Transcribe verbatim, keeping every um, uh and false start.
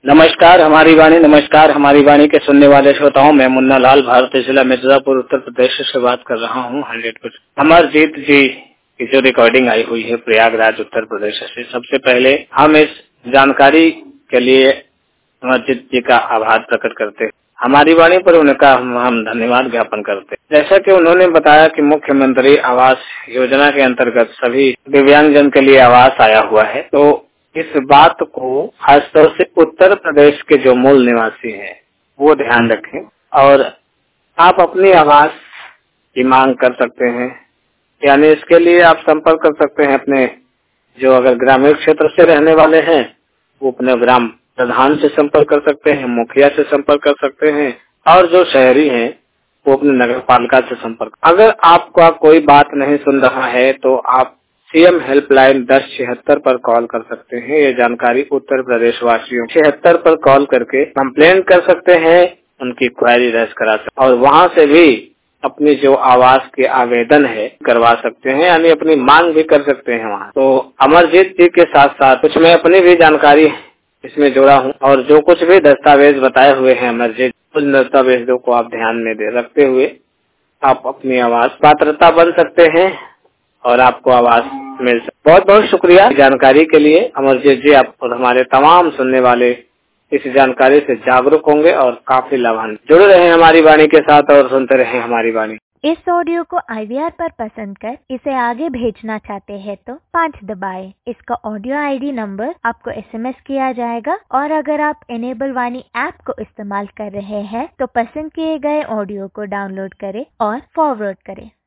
नमस्कार हमारी वाणी नमस्कार हमारी वाणी के सुनने वाले श्रोताओं, मैं मुन्ना लाल भारतीय जिला मिर्जापुर उत्तर प्रदेश से बात कर रहा हूँ। हंड्रेड परसेंट अमरजीत जी की जो रिकॉर्डिंग आई हुई है प्रयागराज उत्तर प्रदेश से, सबसे पहले हम इस जानकारी के लिए अमरजीत जी का आभार प्रकट करते हैं। हमारी वाणी पर उनका हम, हम धन्यवाद ज्ञापन करते हैं। जैसा कि उन्होंने बताया कि मुख्यमंत्री आवास योजना के अंतर्गत सभी दिव्यांगजन के लिए आवास आया हुआ है, तो इस बात को खासतौर से उत्तर प्रदेश के जो मूल निवासी हैं वो ध्यान रखें और आप अपनी आवास की मांग कर सकते हैं। यानी इसके लिए आप संपर्क कर सकते हैं अपने, जो अगर ग्रामीण क्षेत्र से रहने वाले हैं वो अपने ग्राम प्रधान से संपर्क कर सकते हैं, मुखिया से संपर्क कर सकते हैं, और जो शहरी हैं वो अपने नगर पालिका से संपर्क। अगर आपका कोई बात नहीं सुन रहा है तो आप सीएम हेल्पलाइन दस छिहत्तर पर कॉल कर सकते हैं। ये जानकारी उत्तर प्रदेश वासियों छिहत्तर पर कॉल करके कंप्लेन कर सकते हैं, उनकी क्वेरी रेज करा सकते हैं और वहाँ से भी अपनी जो आवास के आवेदन है करवा सकते हैं, यानी अपनी मांग भी कर सकते हैं वहाँ। तो अमरजीत जी के साथ साथ कुछ मैं अपनी भी जानकारी इसमें जोड़ा हूँ और जो कुछ भी दस्तावेज बताए हुए हैं अमरजीत, उन दस्तावेजों को आप ध्यान में दे रखते हुए आप अपनी आवास पात्रता बन सकते हैं और आपको आवास मिल सकता। बहुत बहुत शुक्रिया जानकारी के लिए अमरजीत जी। आप और हमारे तमाम सुनने वाले इस जानकारी से जागरूक होंगे और काफी लाभान्वित। जुड़े रहें हमारी वाणी के साथ और सुनते रहें हमारी वाणी। इस ऑडियो को आईवीआर पर पसंद कर इसे आगे भेजना चाहते हैं तो पाँच दबाएं। इसका ऑडियो आईडी नंबर आपको एसएमएस किया जाएगा और अगर आप इनेबल वाणी ऐप को इस्तेमाल कर रहे हैं तो पसंद किए गए ऑडियो को डाउनलोड करें और फॉरवर्ड करें।